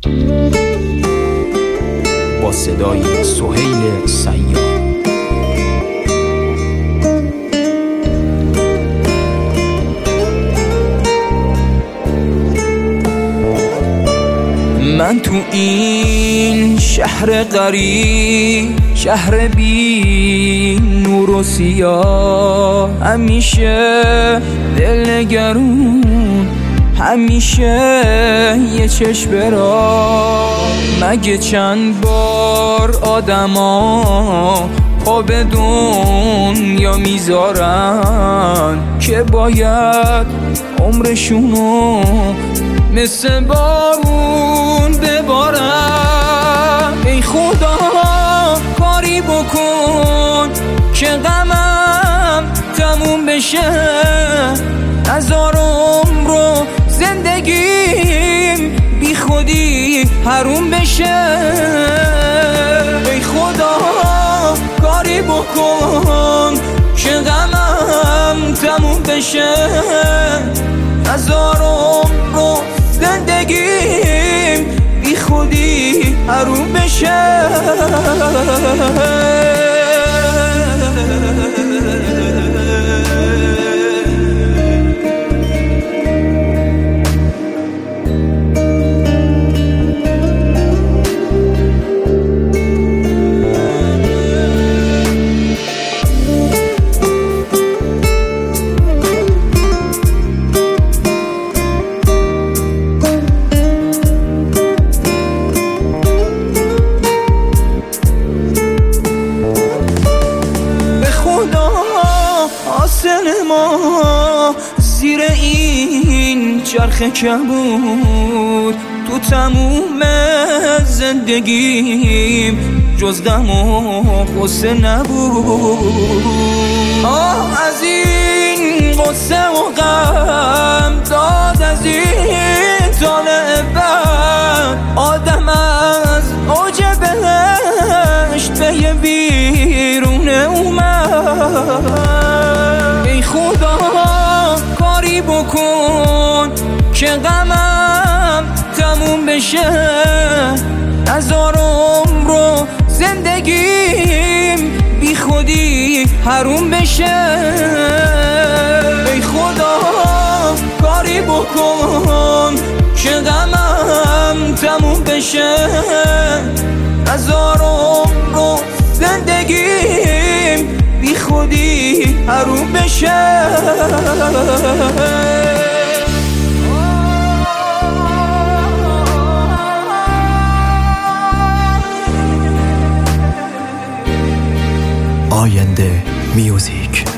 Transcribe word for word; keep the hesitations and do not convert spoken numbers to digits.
با صدای سهیل سیار. من تو این شهر غریب، شهر بی نور و سیاه، همیشه دلنگرون، همیشه یه چشم را. مگه چند بار آدما پا به دنیا میذارن که باید عمرشونو مثل بارون ببارم. ای خدا کاری بکن که غمم تموم بشه، نذار عمرو زندگیم بی خودی حروم بشه. ای خدا کاری بکن که غمم تموم بشه، نذار عمرو زندگیم بی خودی حروم بشه. حاصل ما زیر این چرخ کبود، تو تموم زندگیم جز غم و غصه نبود. آه از این غصه و غم، داد از این طالع بد، آدم از اوج بهشت به یه بیرونه اومد. ای خدا کاری بکن که غمم تموم بشه، نذار عمرو زندگیم بی خودی حروم بشه. ای خدا کاری بکن که غمم تموم بشه، نذار عمرو زندگیم بی خودی حروم بشه. آینده میوزیک.